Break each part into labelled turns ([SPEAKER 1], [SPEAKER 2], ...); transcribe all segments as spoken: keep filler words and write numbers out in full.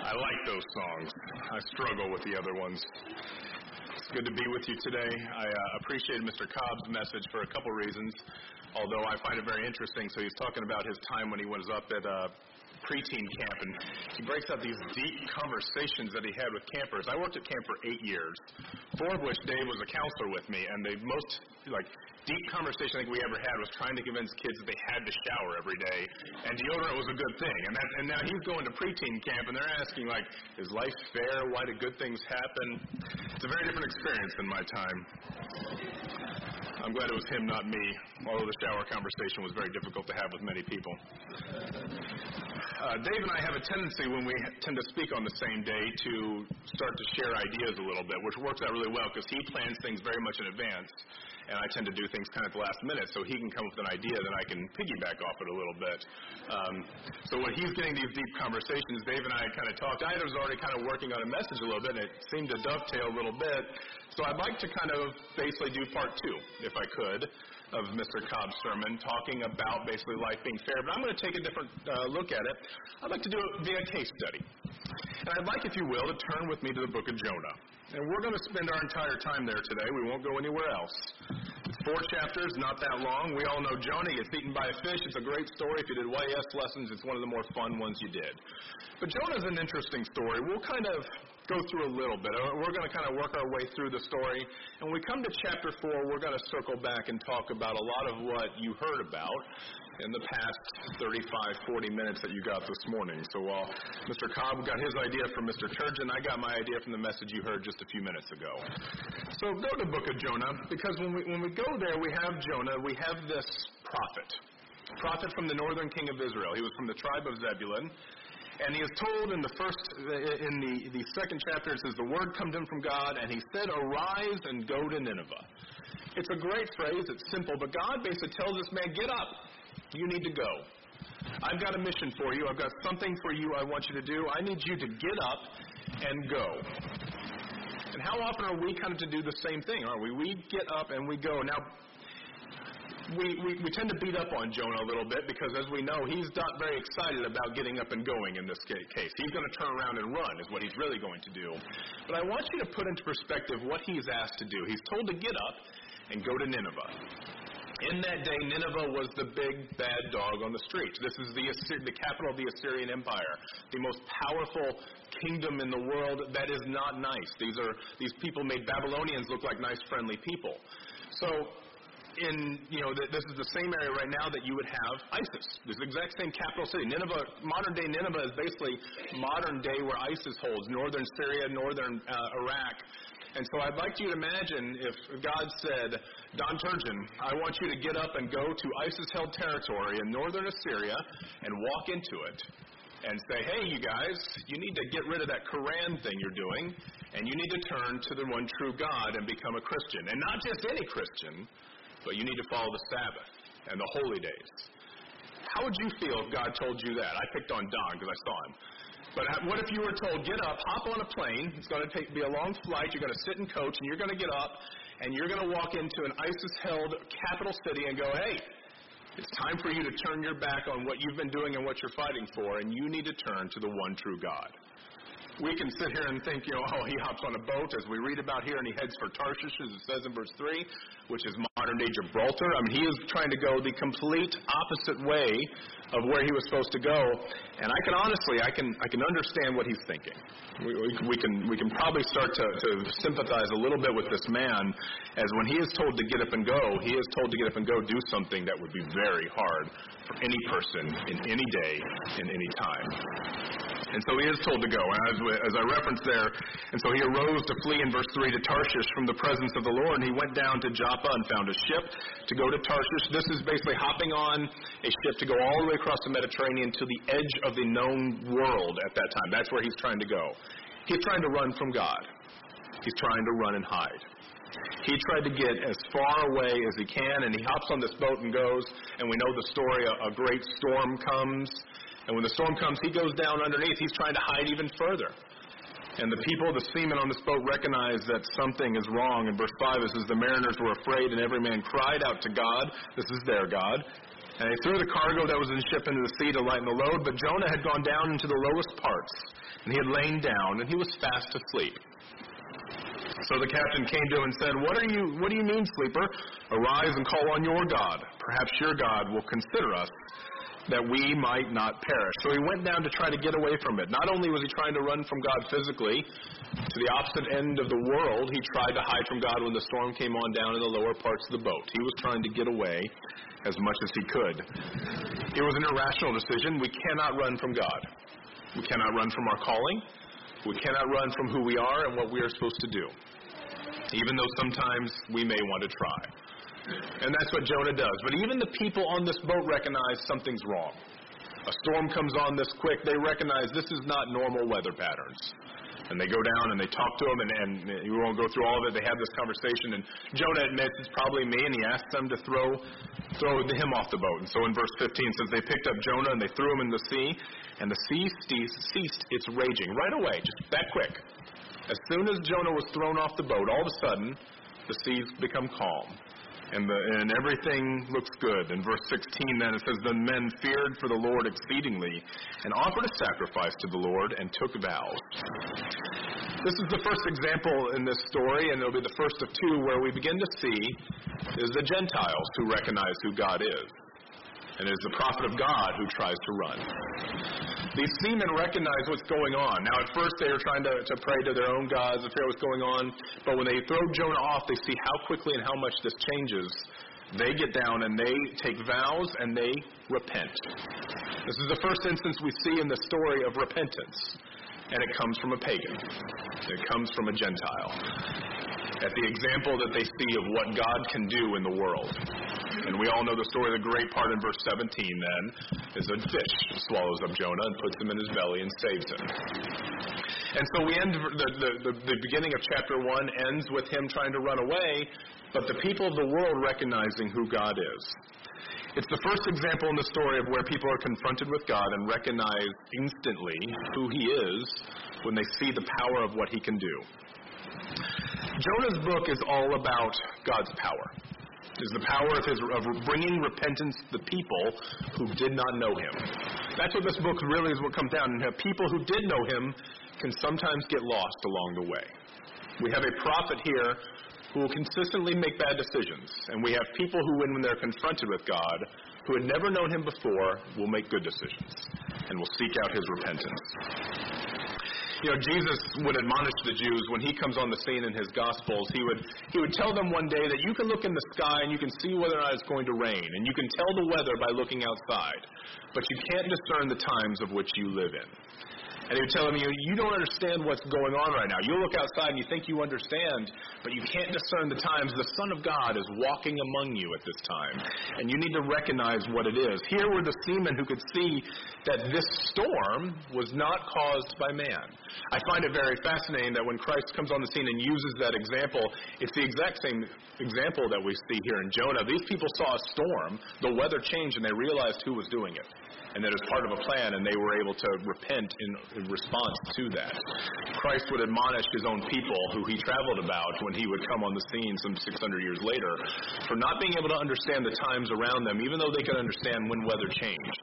[SPEAKER 1] I like those songs. I struggle with the other ones. It's good to be with you today. I uh, appreciated Mister Cobb's message for a couple reasons, although I find it very interesting. So he's talking about his time when he was up at uh, preteen camp, and he breaks out these deep conversations that he had with campers. I worked at camp for eight years, four of which Dave was a counselor with me, and the most, like, deep conversation I think we ever had was trying to convince kids that they had to shower every day, and deodorant was a good thing. And, that, and now he's going to preteen camp, and they're asking, like, is life fair? Why do good things happen? It's a very different experience than my time. I'm glad it was him, not me, although the shower conversation was very difficult to have with many people. Uh, Dave and I have a tendency when we tend to speak on the same day to start to share ideas a little bit, which works out really well because he plans things very much in advance, and I tend to do things kind of at the last minute, so he can come up with an idea that I can piggyback off it a little bit. Um, so when he's getting these deep conversations, Dave and I kind of talked. I was already kind of working on a message a little bit, and it seemed to dovetail a little bit. So I'd like to kind of basically do part two, if I could, of Mister Cobb's sermon, talking about basically life being fair. But I'm going to take a different uh, look at it. I'd like to do it via case study. And I'd like, if you will, to turn with me to the book of Jonah. And we're going to spend our entire time there today. We won't go anywhere else. It's four chapters, not that long. We all know Jonah gets eaten by a fish. It's a great story. If you did Y S lessons, it's one of the more fun ones you did. But Jonah's an interesting story. We'll kind of go through a little bit. We're going to kind of work our way through the story. And when we come to chapter four, we're going to circle back and talk about a lot of what you heard about in the past thirty-five, forty minutes that you got this morning. So while Mister Cobb got his idea from Mister Turgeon, I got my idea from the message you heard just a few minutes ago. So go to the book of Jonah, because when we when we go there, we have Jonah, we have this prophet, prophet from the northern king of Israel. He was from the tribe of Zebulun. And he is told in the first, in the, the second chapter, it says, the word comes in from God, and he said, arise and go to Nineveh. It's a great phrase, it's simple, but God basically tells this man, get up, you need to go. I've got a mission for you, I've got something for you I want you to do. I need you to get up and go. And how often are we kind of to do the same thing, aren't we? We get up and we go. Now, We, we, we tend to beat up on Jonah a little bit because, as we know, he's not very excited about getting up and going in this case. He's going to turn around and run is what he's really going to do. But I want you to put into perspective what he's asked to do. He's told to get up and go to Nineveh. In that day, Nineveh was the big, bad dog on the street. This is the, Assyri- the capital of the Assyrian Empire, the most powerful kingdom in the world that is not nice. These are these people made Babylonians look like nice, friendly people. So, in, you know, this is the same area right now that you would have ISIS. This exact same capital city. Nineveh, modern-day Nineveh is basically modern-day where ISIS holds, northern Syria, northern uh, Iraq. And so I'd like you to imagine if God said, Don Turgeon, I want you to get up and go to ISIS-held territory in northern Assyria and walk into it and say, hey, you guys, you need to get rid of that Quran thing you're doing, and you need to turn to the one true God and become a Christian. And not just any Christian, but you need to follow the Sabbath and the holy days. How would you feel if God told you that? I picked on Don because I saw him. But what if you were told, get up, hop on a plane, it's going to take, be a long flight, you're going to sit in coach, and you're going to get up, and you're going to walk into an ISIS-held capital city and go, hey, it's time for you to turn your back on what you've been doing and what you're fighting for, and you need to turn to the one true God. We can sit here and think, you know, oh, he hops on a boat, as we read about here, and he heads for Tarshish, as it says in verse three, which is modern-day Gibraltar. I mean, he is trying to go the complete opposite way of where he was supposed to go. And I can honestly, I can I can understand what he's thinking. We, we, we can we can probably start to, to sympathize a little bit with this man, as when he is told to get up and go, he is told to get up and go do something that would be very hard for any person in any day, in any time. And so he is told to go, as, as I referenced there. And so he arose to flee in verse three to Tarshish from the presence of the Lord, and he went down to Joppa and found a ship to go to Tarshish. This is basically hopping on a ship to go all the way across the Mediterranean to the edge of the known world at that time. That's where he's trying to go. He's trying to run from God. He's trying to run and hide. He tried to get as far away as he can, and he hops on this boat and goes, and we know the story, a, a great storm comes. And when the storm comes, he goes down underneath. He's trying to hide even further. And the people, the seamen on this boat, recognize that something is wrong. In verse five, it says, the mariners were afraid, and every man cried out to God. This is their God. And they threw the cargo that was in the ship into the sea to lighten the load. But Jonah had gone down into the lowest parts and he had lain down, and he was fast asleep. So the captain came to him and said, What are you? What do you mean, sleeper? Arise and call on your God. Perhaps your God will consider us, that we might not perish. So he went down to try to get away from it. Not only was he trying to run from God physically, to the opposite end of the world, he tried to hide from God when the storm came on down in the lower parts of the boat. He was trying to get away as much as he could. It was an irrational decision. We cannot run from God. We cannot run from our calling. We cannot run from who we are and what we are supposed to do, even though sometimes we may want to try. And that's what Jonah does. But even the people on this boat recognize something's wrong. A storm comes on this quick. They recognize this is not normal weather patterns. And they go down and they talk to him, and, and you won't go through all of it. They have this conversation, and Jonah admits it's probably me, and he asks them to throw throw him off the boat. And so in verse fifteen it says they picked up Jonah and they threw him in the sea, and the sea ceased its raging right away, just that quick. As soon as Jonah was thrown off the boat, all of a sudden the seas become calm. And, the, and everything looks good. In verse sixteen then it says, The men feared for the Lord exceedingly, and offered a sacrifice to the Lord, and took vows. This is the first example in this story, and it'll be the first of two where we begin to see is the Gentiles who recognize who God is. And it is the prophet of God who tries to run. These seamen recognize what's going on. Now, at first, they were trying to, to pray to their own gods to figure out what's going on. But when they throw Jonah off, they see how quickly and how much this changes. They get down and they take vows and they repent. This is the first instance we see in the story of repentance. And it comes from a pagan. It comes from a Gentile. At the example that they see of what God can do in the world. And we all know the story. The great part in verse seventeen, then, is a fish swallows up Jonah and puts him in his belly and saves him. And so we end, the, the, the, the beginning of chapter one ends with him trying to run away, but the people of the world recognizing who God is. It's the first example in the story of where people are confronted with God and recognize instantly who he is when they see the power of what he can do. Jonah's book is all about God's power. Is the power of his of bringing repentance to the people who did not know him. That's what this book really is what comes down. And people who did know him can sometimes get lost along the way. We have a prophet here who will consistently make bad decisions. And we have people who, when they're confronted with God, who had never known him before, will make good decisions and will seek out his repentance. You know, Jesus would admonish the Jews when he comes on the scene in his Gospels. He would he would tell them one day that you can look in the sky and you can see whether or not it's going to rain, and you can tell the weather by looking outside, but you can't discern the times of which you live in. And he would tell them, you, you don't understand what's going on right now. You look outside and you think you understand, but you can't discern the times. The Son of God is walking among you at this time, and you need to recognize what it is. Here were the seamen who could see that this storm was not caused by man. I find it very fascinating that when Christ comes on the scene and uses that example, it's the exact same example that we see here in Jonah. These people saw a storm, the weather changed, and they realized who was doing it. And that it was part of a plan, and they were able to repent in, in response to that. Christ would admonish his own people, who he traveled about when he would come on the scene some six hundred years later, for not being able to understand the times around them, even though they could understand when weather changed.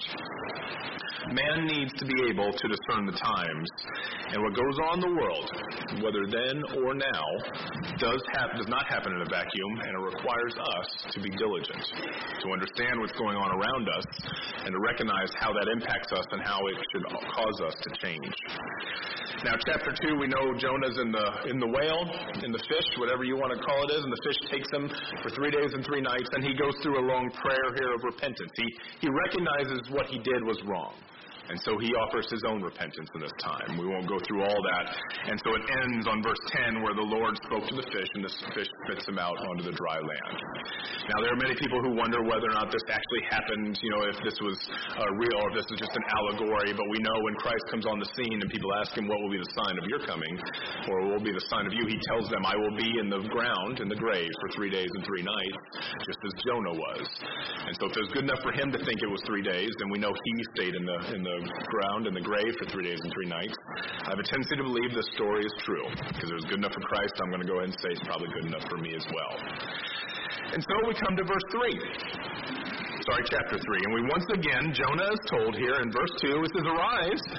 [SPEAKER 1] Man needs to be able to discern the times, and what goes on in the world, whether then or now, does hap- does not happen in a vacuum, and it requires us to be diligent, to understand what's going on around us, and to recognize how that impacts us and how it should cause us to change. Now, chapter two, we know Jonah's in the in the whale, in the fish, whatever you want to call it is, and the fish takes him for three days and three nights, and he goes through a long prayer here of repentance. He he recognizes what he did was wrong. And so he offers his own repentance in this time. We won't go through all that. And so it ends on verse ten where the Lord spoke to the fish, and the fish spits him out onto the dry land. Now, there are many people who wonder whether or not this actually happened, you know, if this was uh, real or if this is just an allegory. But we know when Christ comes on the scene and people ask him, what will be the sign of your coming, or what will be the sign of you, he tells them, I will be in the ground, in the grave, for three days and three nights, just as Jonah was. And so if it was good enough for him to think it was three days, then we know he stayed in the in the ground in the grave for three days and three nights. I have a tendency to believe this story is true, because it was good enough for Christ. I'm going to go ahead and say it's probably good enough for me as well. And so we come to verse three. Sorry, chapter three. And we once again, Jonah is told here in verse two, it says, Arise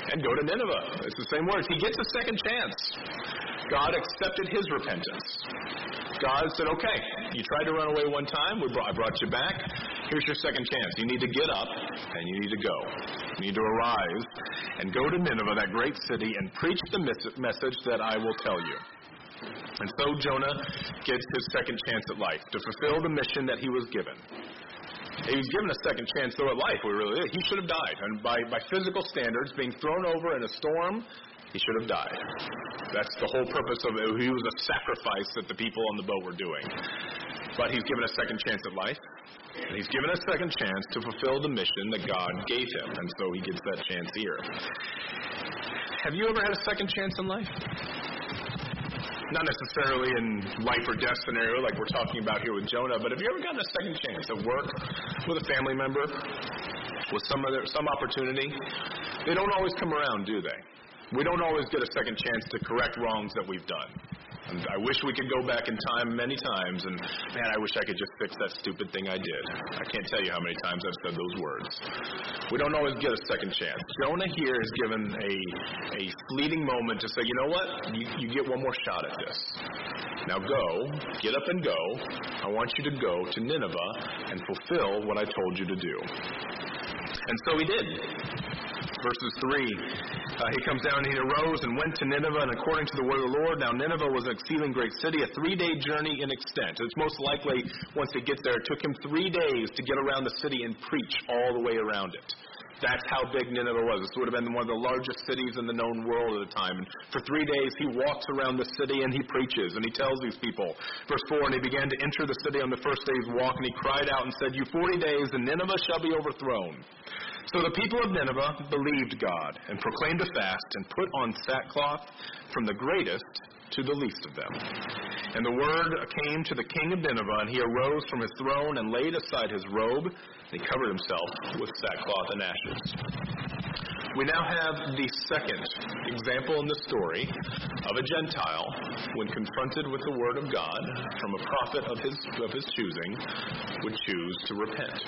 [SPEAKER 1] and go to Nineveh. It's the same words. He gets a second chance. God accepted his repentance. God said, okay, you tried to run away one time. We brought, I brought you back. Here's your second chance. You need to get up, and you need to go. You need to arise and go to Nineveh, that great city, and preach the mes- message that I will tell you. And so Jonah gets his second chance at life to fulfill the mission that he was given. He was given a second chance, though, at life. We really did. He should have died. And by, by physical standards, being thrown over in a storm, he should have died. That's the whole purpose of it. He was a sacrifice that the people on the boat were doing. But he's given a second chance at life. And he's given a second chance to fulfill the mission that God gave him. And so he gets that chance here. Have you ever had a second chance in life? Not necessarily in life or death scenario like we're talking about here with Jonah, but have you ever gotten a second chance at work with a family member, with some other, some opportunity? They don't always come around, do they? We don't always get a second chance to correct wrongs that we've done. And I wish we could go back in time many times, and man, I wish I could just fix that stupid thing I did. I can't tell you how many times I've said those words. We don't always get a second chance. Jonah here is given a, a fleeting moment to say, you know what? You, you get one more shot at this. Now go, get up and go. I want you to go to Nineveh and fulfill what I told you to do. And so he did. Verses three, uh, he comes down and he arose and went to Nineveh, and according to the word of the Lord, now Nineveh was an exceeding great city, a three-day journey in extent. It's most likely, once he gets there, it took him three days to get around the city and preach all the way around it. That's how big Nineveh was. This would have been one of the largest cities in the known world at the time. And for three days, he walks around the city and he preaches, and he tells these people. Verse four, and he began to enter the city on the first day's walk, and he cried out and said, you forty days, and Nineveh shall be overthrown. So the people of Nineveh believed God and proclaimed a fast and put on sackcloth from the greatest to the least of them. And the word came to the king of Nineveh, and he arose from his throne and laid aside his robe, and he covered himself with sackcloth and ashes. We now have the second example in the story of a Gentile, when confronted with the word of God from a prophet of his, of his choosing, would choose to repent.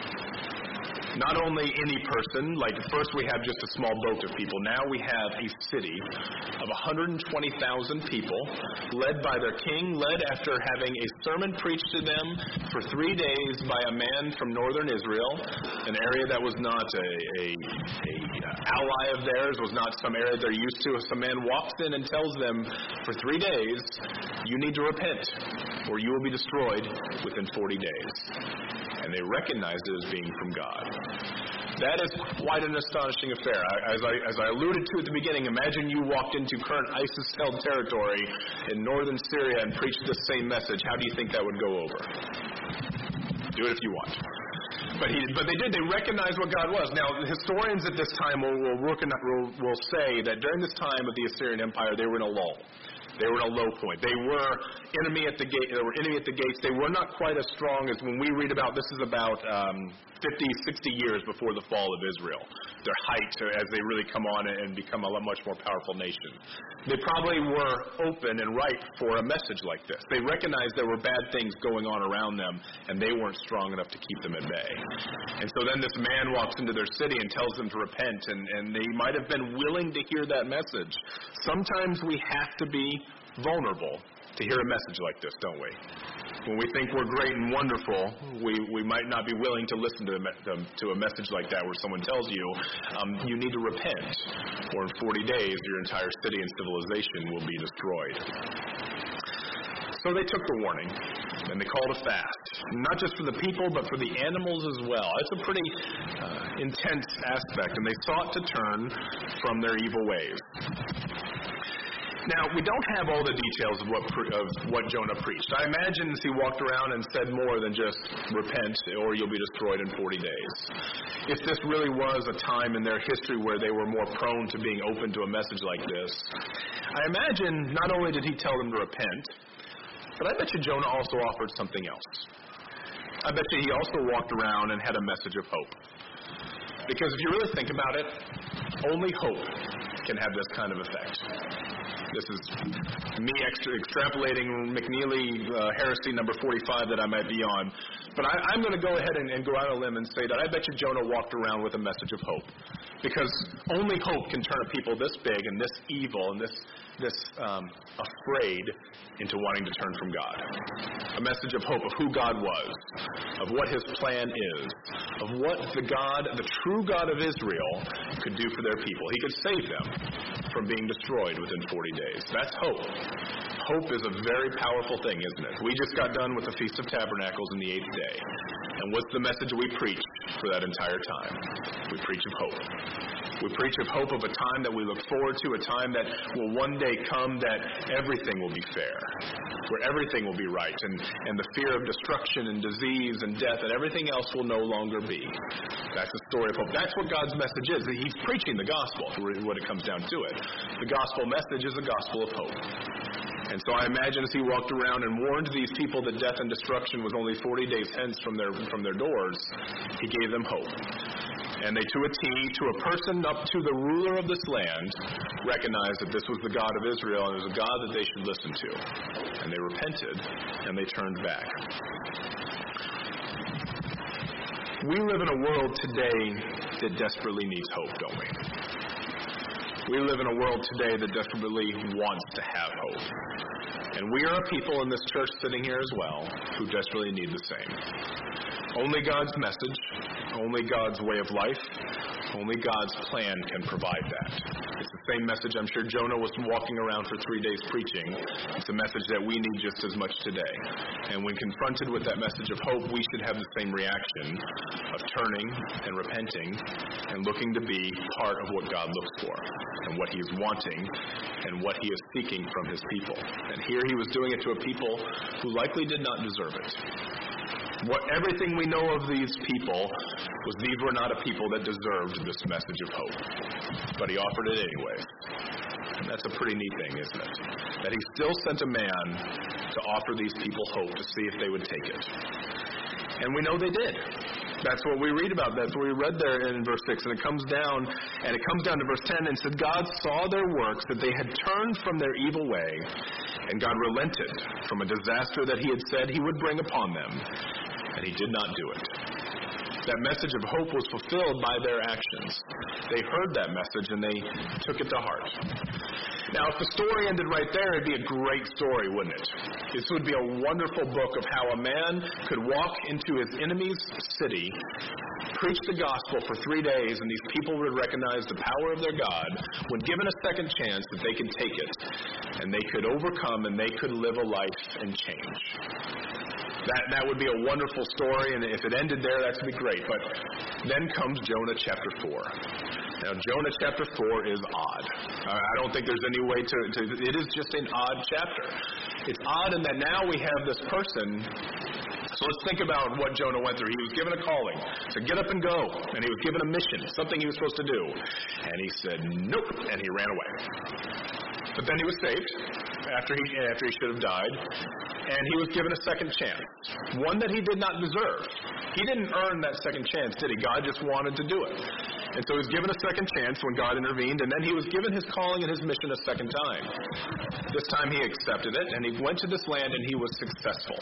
[SPEAKER 1] Not only any person, like first we have just a small boat of people. Now we have a city of one hundred twenty thousand people, led by their king, led after having a sermon preached to them for three days by a man from northern Israel, an area that was not a, a, a ally of theirs, was not some area they're used to. Some man walks in and tells them, for three days, you need to repent, or you will be destroyed within forty days. And they recognized it as being from God. That is quite an astonishing affair. As I, as I alluded to at the beginning, imagine you walked into current ISIS-held territory in northern Syria and preached the same message. How do you think that would go over? Do it if you want. But, he, but they did. They recognized what God was. Now, historians at this time will, will, will, will say that during this time of the Assyrian Empire, they were in a lull. They were at a low point. They were enemy at the gate. They were enemy at the gates. They were not quite as strong as when we read about. This is about um, fifty, sixty years before the fall of Israel. Their height as they really come on and become a much more powerful nation. They probably were open and ripe for a message like this. They recognized there were bad things going on around them, and they weren't strong enough to keep them at bay. And so then this man walks into their city and tells them to repent, and, and they might have been willing to hear that message. Sometimes we have to be vulnerable to hear a message like this, don't we? When we think we're great and wonderful, we, we might not be willing to listen to a, to a message like that where someone tells you, um, you need to repent, or in forty days your entire city and civilization will be destroyed. So they took the warning, and they called a fast, not just for the people, but for the animals as well. It's a pretty uh, intense aspect, and they sought to turn from their evil ways. Now, we don't have all the details of what pre- of what Jonah preached. I imagine he walked around and said more than just repent or you'll be destroyed in forty days. If this really was a time in their history where they were more prone to being open to a message like this, I imagine not only did he tell them to repent, but I bet you Jonah also offered something else. I bet you he also walked around and had a message of hope. Because if you really think about it, only hope can have this kind of effect. This is me extra extrapolating McNeely uh, heresy number forty-five that I might be on. But I, I'm going to go ahead and, and go out on a limb and say that I bet you Jonah walked around with a message of hope. Because only hope can turn a people this big and this evil and this this um, afraid into wanting to turn from God. A message of hope of who God was, of what His plan is, of what the God, the true God of Israel, could do for their people. He could save them from being destroyed within forty days. That's hope. Hope is a very powerful thing, isn't it? We just got done with the Feast of Tabernacles in the eighth day. And what's the message we preach for that entire time? We preach of hope. We preach of hope of a time that we look forward to, a time that will one day come that everything will be fair, where everything will be right, and, and the fear of destruction and disease and death and everything else will no longer be. That's the story of hope. That's what God's message is. He's preaching the gospel, what it comes down to it. The gospel message is the gospel of hope. And so I imagine as he walked around and warned these people that death and destruction was only forty days hence from their from their doors, he gave them hope. And they, to a T, to a person up to the ruler of this land, recognized that this was the God of Israel and it was a God that they should listen to. And they repented, and they turned back. We live in a world today that desperately needs hope, don't we? We live in a world today that desperately wants to have hope. And we are a people in this church sitting here as well who desperately need the same. Only God's message, only God's way of life, only God's plan can provide that. It's the same message I'm sure Jonah was walking around for three days preaching. It's a message that we need just as much today. And when confronted with that message of hope, we should have the same reaction of turning and repenting and looking to be part of what God looks for and what He is wanting and what He is seeking from His people. And here He was doing it to a people who likely did not deserve it. What everything we know of these people was these were not a people that deserved this message of hope. But He offered it anyways. And that's a pretty neat thing, isn't it? That He still sent a man to offer these people hope to see if they would take it. And we know they did. That's what we read about. That's what we read there in verse six. And it comes down, and it comes down to verse ten, and said, God saw their works, that they had turned from their evil way, and God relented from a disaster that He had said He would bring upon them. And He did not do it. That message of hope was fulfilled by their actions. They heard that message and they took it to heart. Now, if the story ended right there, it'd be a great story, wouldn't it? This would be a wonderful book of how a man could walk into his enemy's city, preach the gospel for three days, and these people would recognize the power of their God. When given a second chance, that they could take it, and they could overcome, and they could live a life and change. That that would be a wonderful story, and if it ended there, that would be great. But then comes Jonah chapter four. Now, Jonah chapter four is odd. Uh, I don't think there's any way to, to... It is just an odd chapter. It's odd in that now we have this person... So let's think about what Jonah went through. He was given a calling to get up and go, and he was given a mission, something he was supposed to do. And he said, nope, and he ran away. But then he was saved after he after he should have died, and he was given a second chance, one that he did not deserve. He didn't earn that second chance, did he? God just wanted to do it. And so he was given a second chance when God intervened, and then he was given his calling and his mission a second time. This time he accepted it, and he went to this land, and he was successful.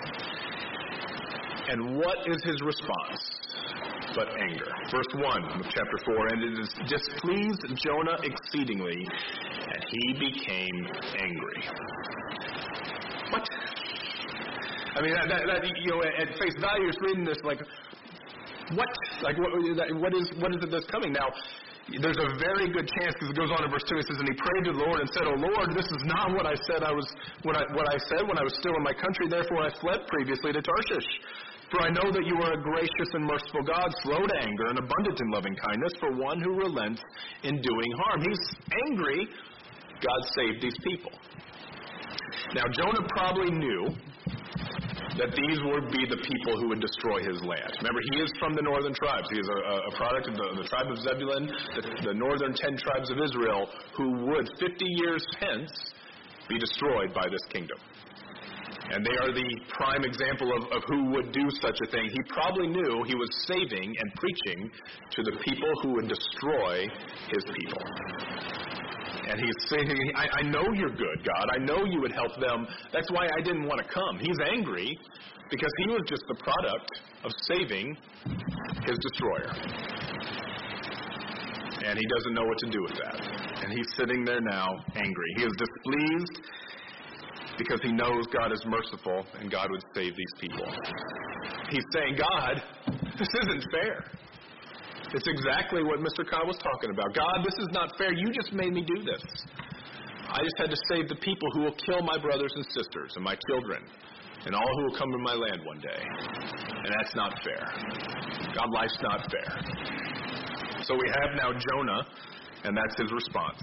[SPEAKER 1] And what is his response? But anger. Verse one of chapter four, and it displeased Jonah exceedingly, and he became angry. What? I mean, that, that, that, you know, at face value, you're reading this like, what? Like, what, what is what is it that's coming? Now, there's a very good chance, because it goes on in verse two, it says, and he prayed to the Lord and said, O Lord, this is not what I said I was, what I, what I said when I was still in my country, therefore I fled previously to Tarshish. For I know that you are a gracious and merciful God, slow to anger and abundant in loving kindness, for one who relents in doing harm. He's angry. God saved these people. Now, Jonah probably knew that these would be the people who would destroy his land. Remember, he is from the northern tribes. He is a, a product of the, the tribe of Zebulun, the, the northern ten tribes of Israel, who would, fifty years hence, be destroyed by this kingdom. And they are the prime example of, of who would do such a thing. He probably knew he was saving and preaching to the people who would destroy his people. And he's saying, I, I know you're good, God. I know you would help them. That's why I didn't want to come. He's angry because he was just the product of saving his destroyer. And he doesn't know what to do with that. And he's sitting there now angry. He is displeased because he knows God is merciful and God would save these people. He's saying, God, this isn't fair. It's exactly what Mister Cobb was talking about. God, this is not fair. You just made me do this. I just had to save the people who will kill my brothers and sisters and my children and all who will come to my land one day. And that's not fair. God, life's not fair. So we have now Jonah, and that's his response.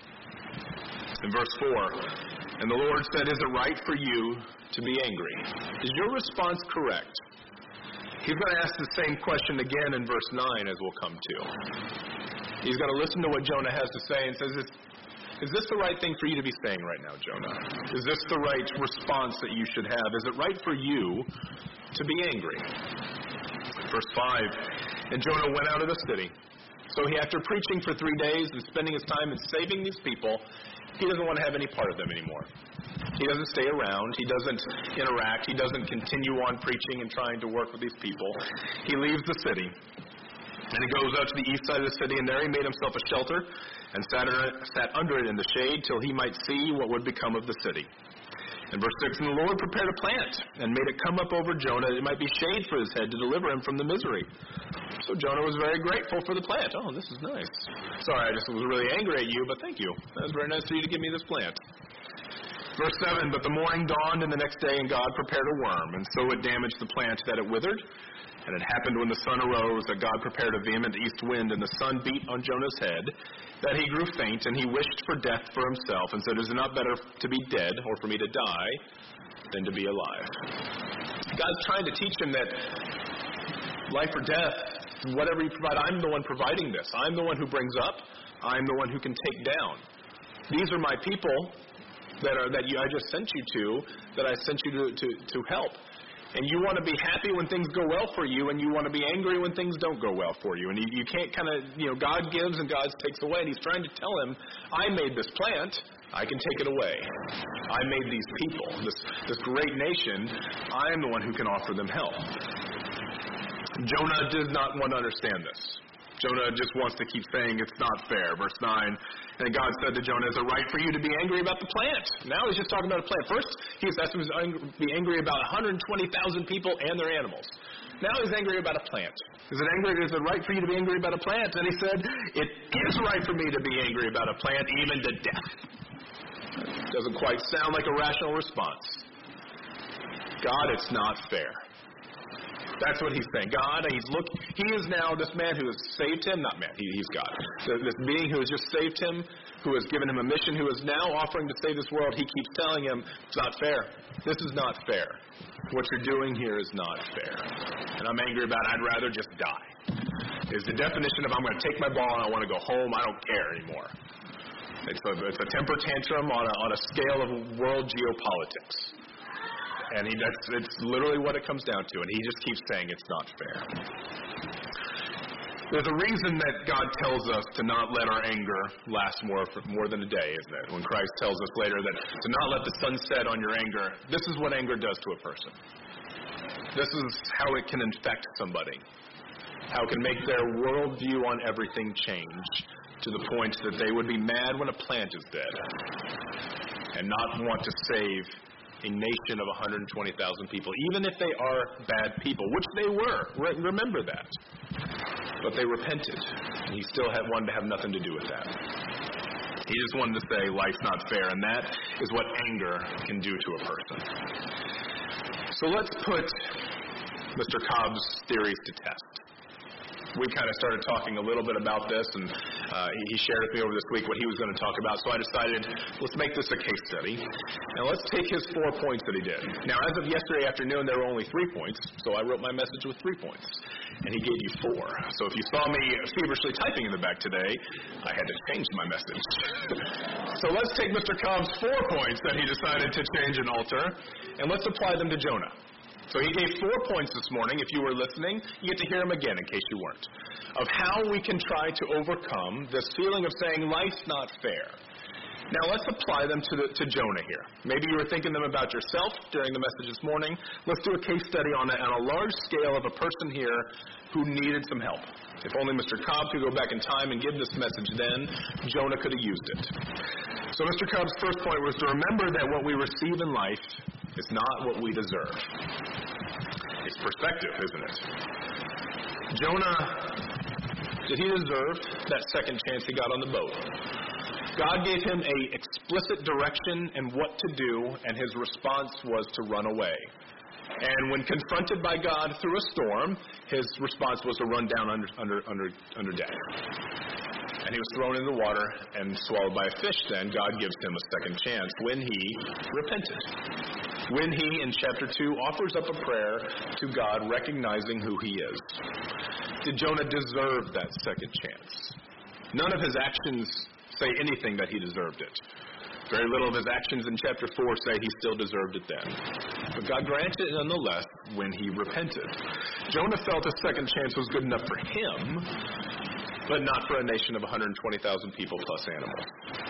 [SPEAKER 1] In verse four, and the Lord said, is it right for you to be angry? Is your response correct? He's going to ask the same question again in verse nine, as we'll come to. He's going to listen to what Jonah has to say and says, is this the right thing for you to be saying right now, Jonah? Is this the right response that you should have? Is it right for you to be angry? Verse five, and Jonah went out of the city. So he, after preaching for three days and spending his time in saving these people, he doesn't want to have any part of them anymore. He doesn't stay around. He doesn't interact. He doesn't continue on preaching and trying to work with these people. He leaves the city, and he goes out to the east side of the city, and there he made himself a shelter and sat, sat under it in the shade till he might see what would become of the city. In verse six, and the Lord prepared a plant and made it come up over Jonah that it might be shade for his head to deliver him from the misery. So Jonah was very grateful for the plant. Oh, this is nice. Sorry, I just was really angry at you, but thank you. That was very nice of you to give me this plant. Verse seven, but the morning dawned and the next day, and God prepared a worm, and so it damaged the plant that it withered. And it happened when the sun arose that God prepared a vehement east wind, and the sun beat on Jonah's head, that he grew faint, and he wished for death for himself, and said, is it not better to be dead, or for me to die, than to be alive? God's trying to teach him that life or death, whatever you provide, I'm the one providing this. I'm the one who brings up. I'm the one who can take down. These are my people that are that you, I just sent you to, that I sent you to, to, to help. And you want to be happy when things go well for you, and you want to be angry when things don't go well for you. And you, you can't kind of, you know, God gives and God takes away. And he's trying to tell him, I made this plant, I can take it away. I made these people, this, this great nation, I am the one who can offer them help. Jonah does not want to understand this. Jonah just wants to keep saying it's not fair. Verse nine, and God said to Jonah, is it right for you to be angry about the plant? Now he's just talking about a plant. First, he was asked him to be angry about one hundred twenty thousand people and their animals. Now he's angry about a plant. Is it angry? Is it right for you to be angry about a plant? And he said, it is right for me to be angry about a plant, even to death. Doesn't quite sound like a rational response. God, it's not fair. That's what he's saying. God, he's look. He is now this man who has saved him. Not man. He, he's God. So this being who has just saved him, who has given him a mission, who is now offering to save this world. He keeps telling him it's not fair. This is not fair. What you're doing here is not fair. And I'm angry about it. I'd rather just die. Is the definition of I'm going to take my ball and I want to go home. I don't care anymore. It's a, it's a temper tantrum on a, on a scale of world geopolitics. And he, that's it's literally what it comes down to. And he just keeps saying it's not fair. There's a reason that God tells us to not let our anger last more for more than a day, isn't it? When Christ tells us later that to not let the sun set on your anger. This is what anger does to a person. This is how it can infect somebody. How it can make their worldview on everything change to the point that they would be mad when a plant is dead and not want to save a nation of one hundred twenty thousand people, even if they are bad people, which they were. Re- remember that. But they repented, and he still had wanted to have nothing to do with that. He just wanted to say life's not fair, and that is what anger can do to a person. So let's put Mister Cobb's theories to test. We kind of started talking a little bit about this, and uh, he shared with me over this week what he was going to talk about. So I decided, let's make this a case study, and let's take his four points that he did. Now, as of yesterday afternoon, there were only three points, so I wrote my message with three points, and he gave you four. So if you saw me feverishly typing in the back today, I had to change my message. So let's take Mister Cobb's four points that he decided to change and alter, and let's apply them to Jonah. So he gave four points this morning. If you were listening, you get to hear them again in case you weren't, of how we can try to overcome this feeling of saying life's not fair. Now let's apply them to, the, to Jonah here. Maybe you were thinking them about yourself during the message this morning. Let's do a case study on a, on a large scale of a person here who needed some help. If only Mister Cobb could go back in time and give this message then, Jonah could have used it. So Mister Cobb's first point was to remember that what we receive in life is not what we deserve. It's perspective, isn't it? Jonah, did he deserve that second chance he got on the boat? God gave him an explicit direction and what to do, and his response was to run away. And when confronted by God through a storm, his response was to run down under under under, under deck. And he was thrown in the water and swallowed by a fish. Then God gives him a second chance when he repented. When he, in chapter two, offers up a prayer to God recognizing who he is. Did Jonah deserve that second chance? None of his actions say anything that he deserved it. Very little of his actions in chapter four say he still deserved it then. But God granted it nonetheless when he repented. Jonah felt a second chance was good enough for him, but not for a nation of one hundred twenty thousand people plus animals.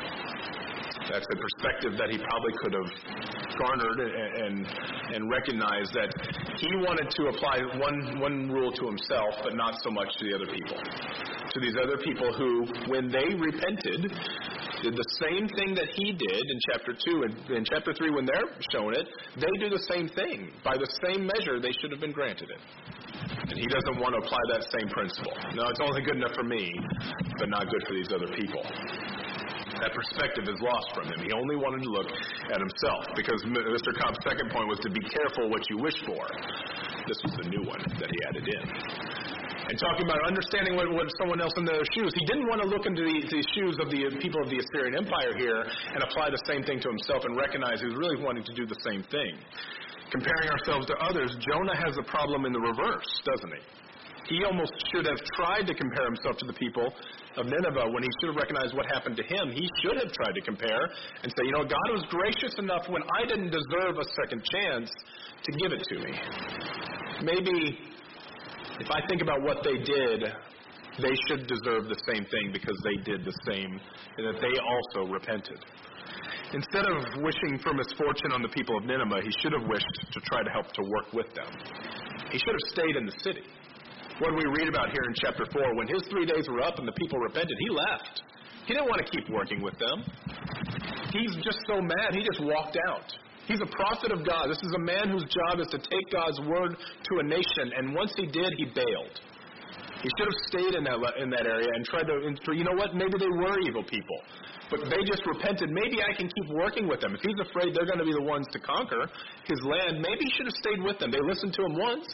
[SPEAKER 1] That's a perspective that he probably could have garnered and, and, and recognized that he wanted to apply one, one rule to himself, but not so much to the other people. To these other people who, when they repented, did the same thing that he did in chapter two. And in chapter three, when they're shown it, they do the same thing. By the same measure, they should have been granted it. And he doesn't want to apply that same principle. No, it's only good enough for me, but not good for these other people. That perspective is lost from him. He only wanted to look at himself, because Mister Cobb's second point was to be careful what you wish for. This was the new one that he added in. And talking about understanding what, what someone else in their shoes, he didn't want to look into the, the shoes of the people of the Assyrian Empire here and apply the same thing to himself and recognize he was really wanting to do the same thing. Comparing ourselves to others, Jonah has a problem in the reverse, doesn't he? He almost should have tried to compare himself to the people of Nineveh when he should have recognized what happened to him. He should have tried to compare and say, you know, God was gracious enough when I didn't deserve a second chance to give it to me. Maybe if I think about what they did, they should deserve the same thing because they did the same, and that they also repented. Instead of wishing for misfortune on the people of Nineveh, he should have wished to try to help to work with them. He should have stayed in the city. What do we read about here in chapter four? When his three days were up and the people repented, he left. He didn't want to keep working with them. He's just so mad, he just walked out. He's a prophet of God. This is a man whose job is to take God's word to a nation, and once he did, he bailed. He should have stayed in that in that area and tried to, and for, you know what, maybe they were evil people, but they just repented. Maybe I can keep working with them. If he's afraid they're going to be the ones to conquer his land, maybe he should have stayed with them. They listened to him once.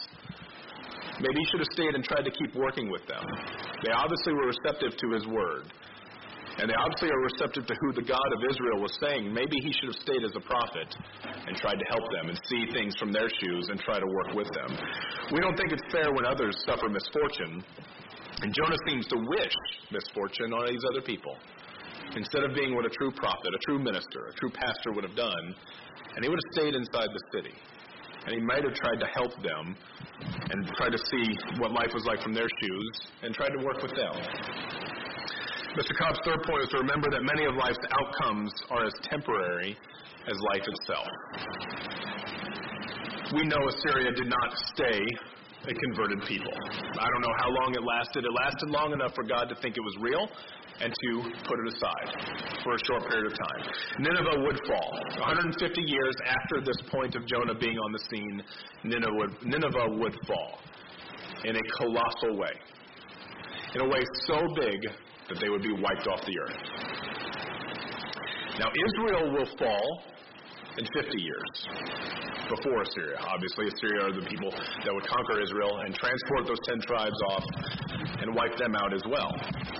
[SPEAKER 1] Maybe he should have stayed and tried to keep working with them. They obviously were receptive to his word. And they obviously are receptive to who the God of Israel was saying. Maybe he should have stayed as a prophet and tried to help them and see things from their shoes and try to work with them. We don't think it's fair when others suffer misfortune. And Jonah seems to wish misfortune on these other people, instead of being what a true prophet, a true minister, a true pastor would have done. And he would have stayed inside the city. And he might have tried to help them and tried to see what life was like from their shoes and tried to work with them. Mister Cobb's third point is to remember that many of life's outcomes are as temporary as life itself. We know Assyria did not stay a converted people. I don't know how long it lasted. It lasted long enough for God to think it was real and to put it aside for a short period of time. Nineveh would fall. one hundred fifty years after this point of Jonah being on the scene, Nineveh would, Nineveh would fall in a colossal way, in a way so big that they would be wiped off the earth. Now, Israel will fall in fifty years before Assyria. Obviously, Assyria are the people that would conquer Israel and transport those ten tribes off and wipe them out as well.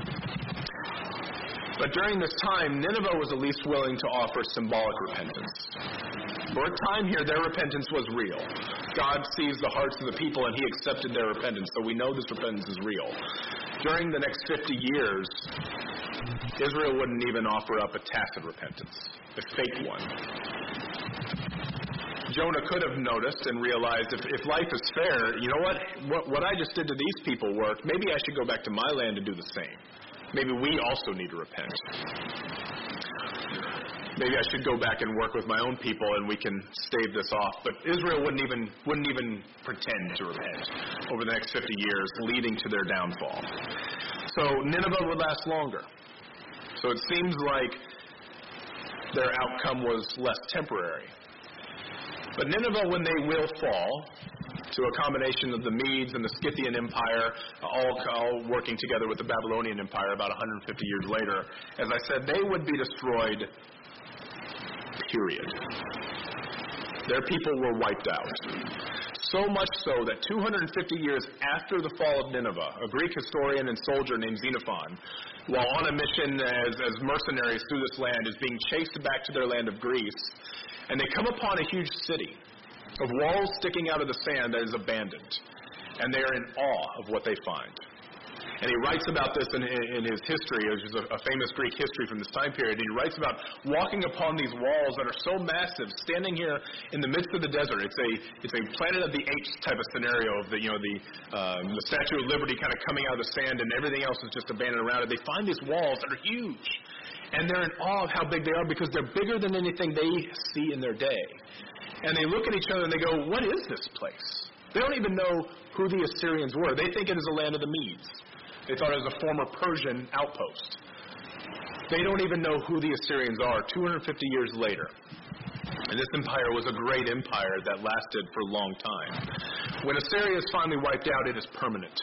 [SPEAKER 1] But during this time, Nineveh was at least willing to offer symbolic repentance. For a time here, their repentance was real. God sees the hearts of the people, and he accepted their repentance, so we know this repentance is real. During the next fifty years, Israel wouldn't even offer up a tacit repentance, a fake one. Jonah could have noticed and realized, if, if life is fair, you know what? what? What I just did to these people worked. Maybe I should go back to my land and do the same. Maybe we also need to repent. maybe I should go back and work with my own people and we can stave this off. But Israel wouldn't even wouldn't even pretend to repent over the next fifty years, leading to their downfall. So Nineveh would last longer. So it seems like their outcome was less temporary. But Nineveh, when they will fall, to a combination of the Medes and the Scythian Empire, all, all working together with the Babylonian Empire about one hundred fifty years later, as I said, they would be destroyed, period. Their people were wiped out. So much so that two hundred fifty years after the fall of Nineveh, a Greek historian and soldier named Xenophon, while on a mission as, as mercenaries through this land, is being chased back to their land of Greece, and they come upon a huge city of walls sticking out of the sand that is abandoned. And they are in awe of what they find. And he writes about this in, in his history, which is a, a famous Greek history from this time period. And he writes about walking upon these walls that are so massive, standing here in the midst of the desert. It's a it's a Planet of the Apes type of scenario of the you know the um, the Statue of Liberty kind of coming out of the sand, and everything else is just abandoned around it. They find these walls that are huge, and they're in awe of how big they are because they're bigger than anything they see in their day. And they look at each other and they go, "What is this place?" They don't even know who the Assyrians were. They think it is the land of the Medes. They thought it was a former Persian outpost. They don't even know who the Assyrians are two hundred fifty years later. And this empire was a great empire that lasted for a long time. When Assyria is finally wiped out, it is permanent.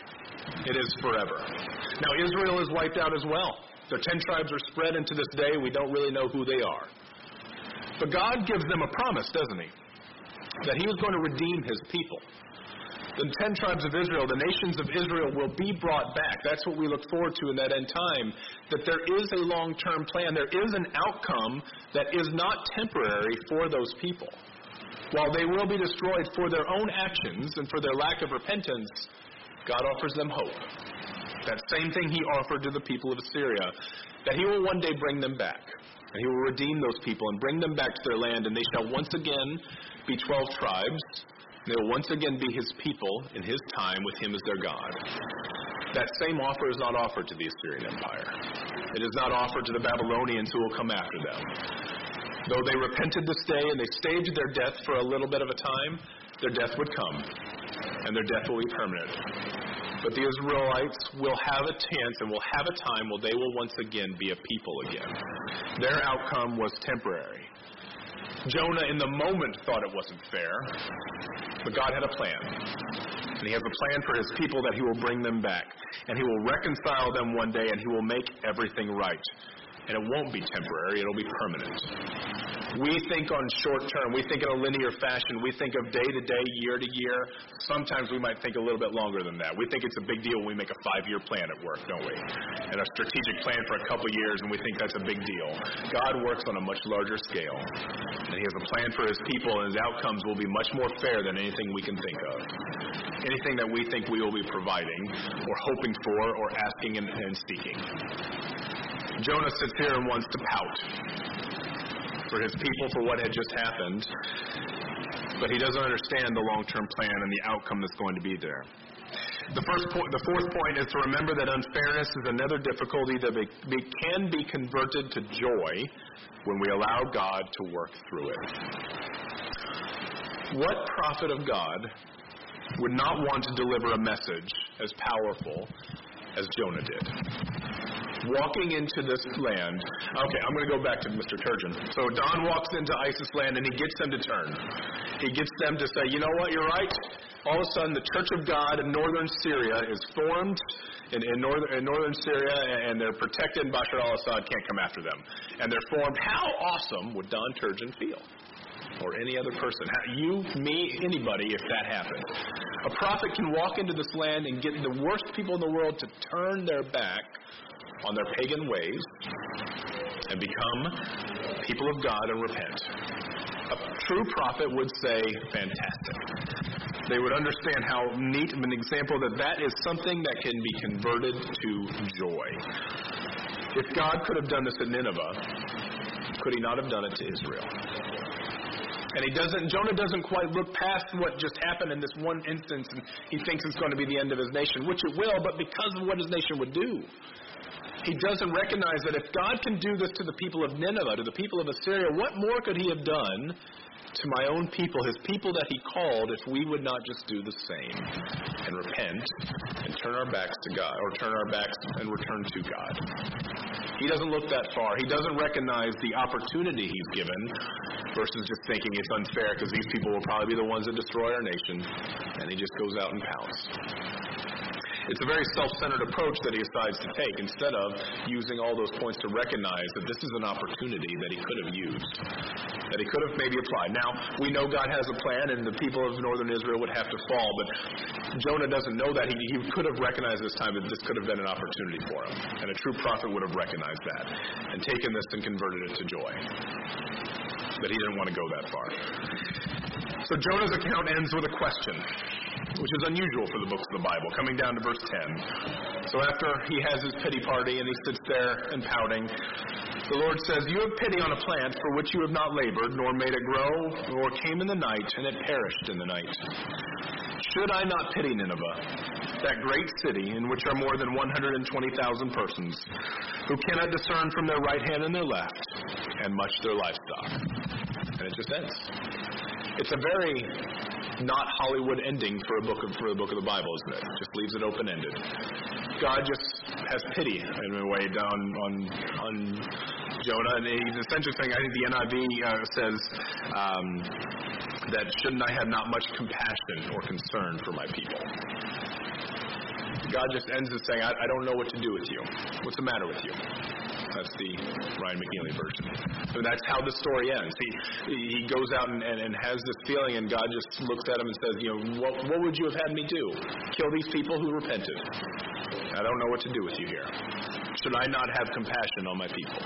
[SPEAKER 1] It is forever. Now, Israel is wiped out as well. Their ten tribes are spread, and to this day, we don't really know who they are. But God gives them a promise, doesn't he? That he was going to redeem his people. The ten tribes of Israel, the nations of Israel, will be brought back. That's what we look forward to in that end time, that there is a long-term plan. There is an outcome that is not temporary for those people. While they will be destroyed for their own actions and for their lack of repentance, God offers them hope. That same thing he offered to the people of Assyria, that he will one day bring them back. And he will redeem those people and bring them back to their land, and they shall once again be twelve tribes. They will once again be his people in his time with him as their God. That same offer is not offered to the Assyrian Empire. It is not offered to the Babylonians who will come after them. Though they repented this day and they staged their death for a little bit of a time, their death would come, and their death will be permanent. But the Israelites will have a chance and will have a time where they will once again be a people again. Their outcome was temporary. Jonah in the moment thought it wasn't fair, but God had a plan. And he has a plan for his people that he will bring them back. And he will reconcile them one day, and he will make everything right. And it won't be temporary, it'll be permanent. We think on short term, we think in a linear fashion, we think of day to day, year to year. Sometimes we might think a little bit longer than that. We think it's a big deal when we make a five-year plan at work, don't we? And a strategic plan for a couple years, and we think that's a big deal. God works on a much larger scale. And he has a plan for his people, and his outcomes will be much more fair than anything we can think of. Anything that we think we will be providing, or hoping for, or asking and, and seeking. Jonah sits here and wants to pout for his people for what had just happened, but he doesn't understand the long-term plan and the outcome that's going to be there. The first point, the fourth point is to remember that unfairness is another difficulty that be, be, can be converted to joy when we allow God to work through it. What prophet of God would not want to deliver a message as powerful as Jonah did? Walking into this land. Okay, I'm going to go back to Mister Turgeon. So Don walks into ISIS land and he gets them to turn. He gets them to say, you know what, you're right. All of a sudden, the Church of God in northern Syria is formed in, in, northern, in northern Syria, and they're protected, and Bashar al-Assad can't come after them. And they're formed. How awesome would Don Turgeon feel? Or any other person. You, me, anybody, if that happened. A prophet can walk into this land and get the worst people in the world to turn their back on their pagan ways and become people of God and repent. A true prophet would say, fantastic. They would understand how neat of an example that that is something that can be converted to joy. If God could have done this at Nineveh, could he not have done it to Israel? And he doesn't, Jonah doesn't quite look past what just happened in this one instance, and he thinks it's going to be the end of his nation, which it will, but because of what his nation would do. He doesn't recognize that if God can do this to the people of Nineveh, to the people of Assyria, what more could he have done to my own people, his people that he called, if we would not just do the same and repent and turn our backs to God, or turn our backs and return to God. He doesn't look that far. He doesn't recognize the opportunity he's given versus just thinking it's unfair because these people will probably be the ones that destroy our nation, and he just goes out and pouts. It's a very self-centered approach that he decides to take instead of using all those points to recognize that this is an opportunity that he could have used, that he could have maybe applied. Now, we know God has a plan and the people of northern Israel would have to fall, but Jonah doesn't know that. He, he could have recognized this time that this could have been an opportunity for him, and a true prophet would have recognized that and taken this and converted it to joy. But he didn't want to go that far. So Jonah's account ends with a question, which is unusual for the books of the Bible, coming down to verse ten. So after he has his pity party and he sits there and pouting, the Lord says, "You have pity on a plant for which you have not labored, nor made it grow, nor came in the night, and it perished in the night. Should I not pity Nineveh, that great city in which are more than one hundred twenty thousand persons, who cannot discern from their right hand and their left, and much their livestock?" And it just ends. It's a very not Hollywood ending for a book of, for a book of the Bible, isn't it? It just leaves it open-ended. God just has pity in a way down on on Jonah, and he's essentially saying, I think the N I V uh, says um, that shouldn't I have not much compassion or concern for my people? God just ends it saying, I, I don't know what to do with you. What's the matter with you? That's the Ryan McNeely version. So that's how the story ends. He he goes out and, and, and has this feeling, and God just looks at him and says, you know, what, what would you have had me do? Kill these people who repented. I don't know what to do with you here. Should I not have compassion on my people?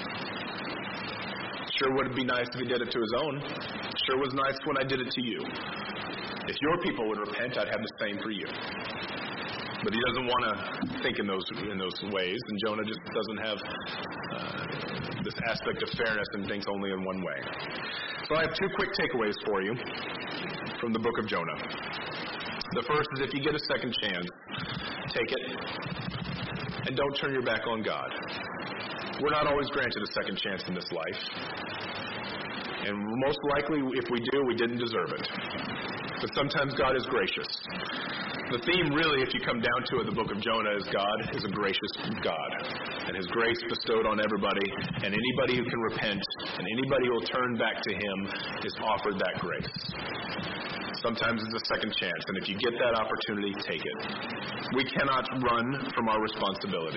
[SPEAKER 1] Sure would be nice if he did it to his own. Sure was nice when I did it to you. If your people would repent, I'd have the same for you. But he doesn't want to think in those in those ways, and Jonah just doesn't have uh, this aspect of fairness and thinks only in one way. So I have two quick takeaways for you from the book of Jonah. The first is, if you get a second chance, take it, and don't turn your back on God. We're not always granted a second chance in this life, and most likely, if we do, we didn't deserve it. But sometimes God is gracious. The theme, really, if you come down to it, the book of Jonah, is God is a gracious God. And his grace bestowed on everybody, and anybody who can repent, and anybody who will turn back to him is offered that grace. Sometimes it's a second chance, and if you get that opportunity, take it. We cannot run from our responsibility.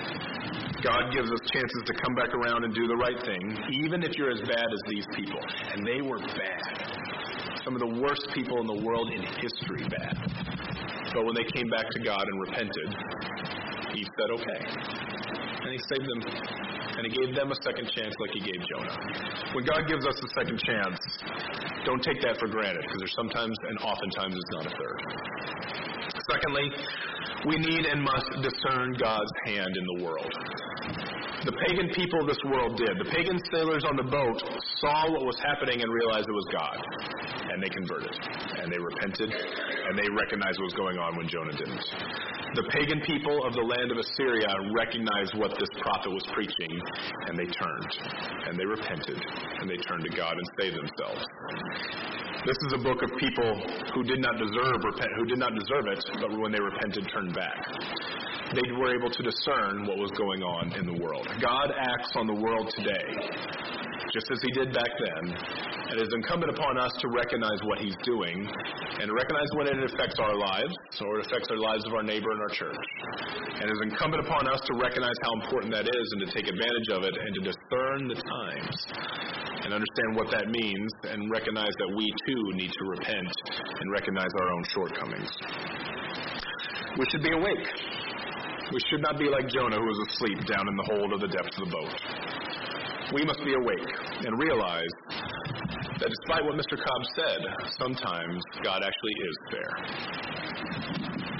[SPEAKER 1] God gives us chances to come back around and do the right thing, even if you're as bad as these people. And they were bad. Some of the worst people in the world in history bad. But when they came back to God and repented, he said, okay. And he saved them. And he gave them a second chance like he gave Jonah. When God gives us a second chance, don't take that for granted, because there's sometimes and oftentimes it's not a third. Secondly, we need and must discern God's hand in the world. The pagan people of this world did. The pagan sailors on the boat saw what was happening and realized it was God. And they converted. And they repented. And they recognized what was going on when Jonah didn't. The pagan people of the land of Assyria recognized what this prophet was preaching. And they turned. And they repented. And they turned to God and saved themselves. This is a book of people who did not deserve repent, who did not deserve it, but when they repented, turned back. They were able to discern what was going on in the world. God acts on the world today, just as he did back then, and it is incumbent upon us to recognize what he's doing, and to recognize when it affects our lives, or it affects the lives of our neighbor and our church. And it is incumbent upon us to recognize how important that is, and to take advantage of it, and to discern the times, and understand what that means, and recognize that we too need to repent, and recognize our own shortcomings. We should be awake. We should not be like Jonah, who was asleep down in the hold of the depths of the boat. We must be awake and realize that despite what Mister Cobb said, sometimes God actually is fair.